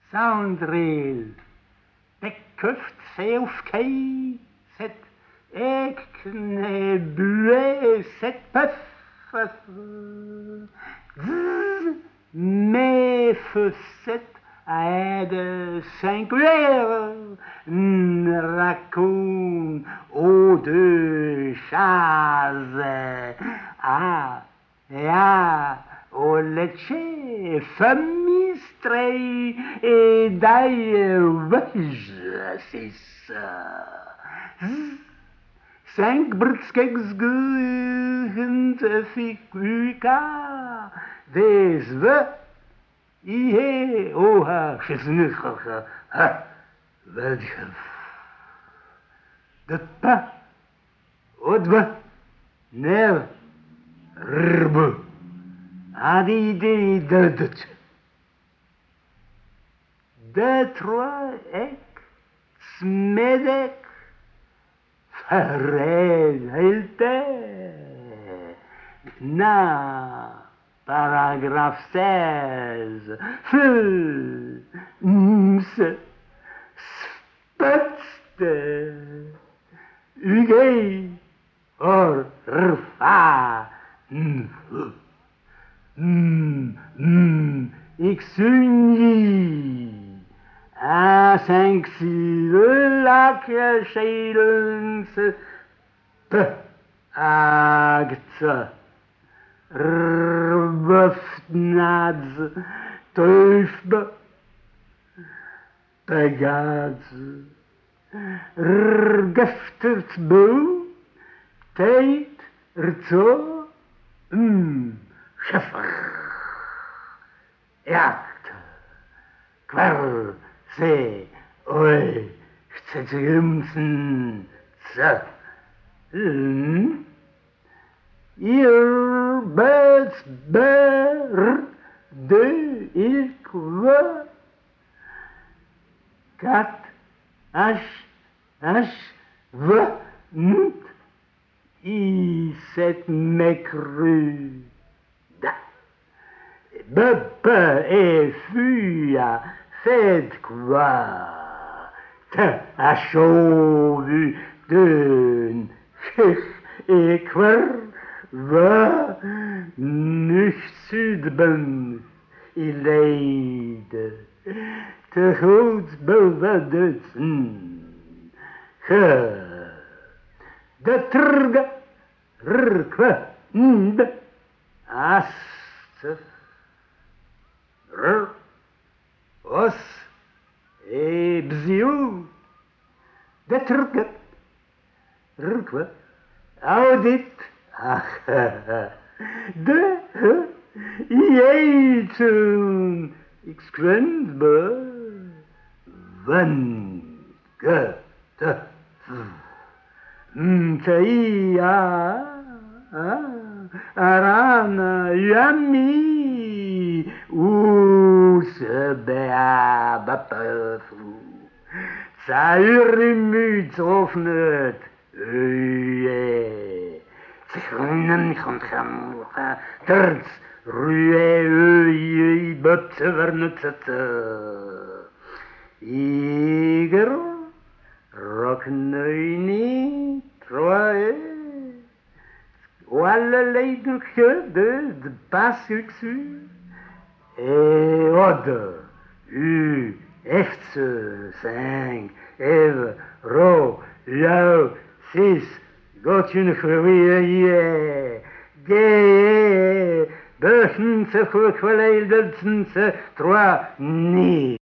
Soundreel. Bekkuft se auf kei, set ekne bue, set puff, me set aide singulière, raccoon aux deux chaises, au leche, famistrei et d'ailleurs, c'est ça. 5 brutskegshgehend figuka, des we, ihe, oha, schisnuchacha, ha, welchef. De pa, odwa, nev, rbu, adi dudut. De trois ek, smedek, verheelte. Na, paragraphe 16. Ful, mse, sputste, ugei, or, rfa, ik sunji. A 5, 6, lak, scheidens, p, agte, rbuftnads, teufbe, pegads, rgeftert boe, tijd, rzo, scheffer, jakt, kwer, se, oi, chcecie jumsen, ze, ihr bets ber, de, ik, we, kat, ash, we, nt, i, set, mekru, da, bepe, e, fuia, faites quoi? À chaud vu d'un et quer va nicht südben I leid te goed bewaarden de trge rkwe nd ast os e bziu de trge rkwe audit ach de jeetun ik skwenbe van ge te Mteia arana yami usbea bapafu Zairmüt offnet Zichrunen kontra Terz Rue Bötvernutzete Iger Rockneuni Troye Alle leiden de Bassuxu Et Ode U F 5 Eve Ro Lo 6 Gotchen Chouye Ge Böchen se Chouye 3 Ni